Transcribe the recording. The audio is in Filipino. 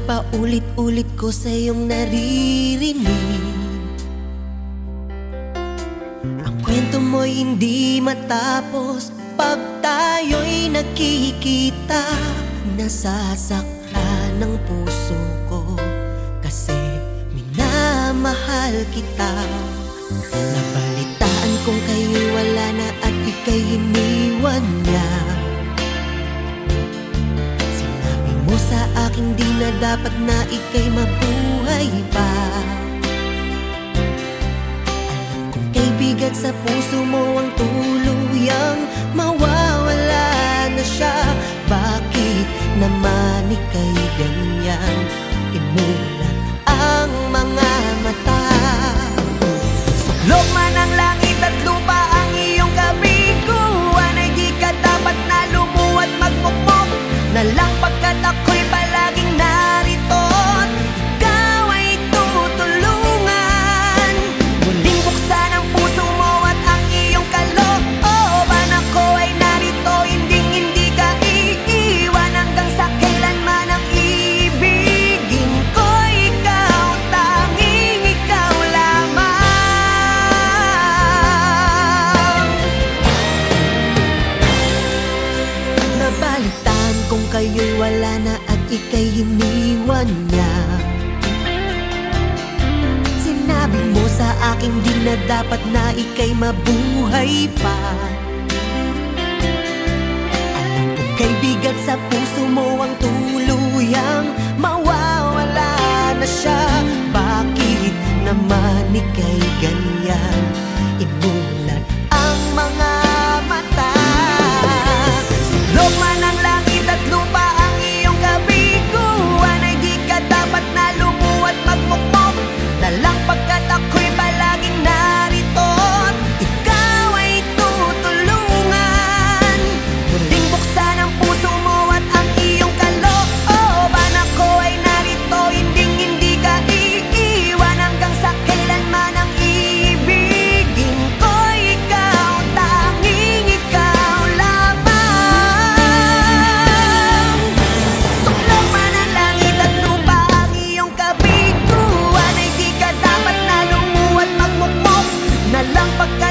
paulit-ulit ko sa iyong naririnig. Ang kwento mo'y hindi matapos pag tayo'y nagkikita. Nasasaktan ng puso ko kasi minamahal kita. Nabalitaan kong kayo'y wala na at ika'y iniwan niya. Sinabi mo sa aking di na dapat na ika'y mabuhay pa. Alam kong kay bigat sa puso mo ang tuluyang mawawala na siya. Bakit naman ika'y ganyan? Imulat ang mga mata. Suklok man ang langit at lupa ang iyong kabiguan, ay di ka dapat na lumuwat magmukmok na lang pagkat ako'y palaging narito. Ikaw ay tutulungan. Muling buksan ang puso mo at ang iyong kalooban. Ako ay narito, hindi ka iiwan hanggang sa kailanman ang ibigin ko. Ikaw, tanging ikaw lamang. Nabalitaan kung kayo'y wala na at ika'y iniwan niya. Sinabi mo sa aking di na dapat na ika'y mabuhay pa. Alam kong kay bigat sa puso mo ang tuluyang mawawala na siya. Bakit naman ika'y ganyan? Imulat ang mga mata. Suklok man ang langit at lupa ang iyong kabiguan, ay di ka dapat na lumuwat magmukmok na lang pagkat ako'y palaging narito. Ikaw ay tutulungan. Muling buksan ang puso mo at ang iyong kalooban. Ako ay narito, hindi ka iiwan hanggang sa kailanman ang ibigin ko. Ikaw, tanging ikaw lamang. Suklok man ang langit at lupa ang iyong kabiguan, ay di ka dapat na lumuwat magmukmok na lang pagkat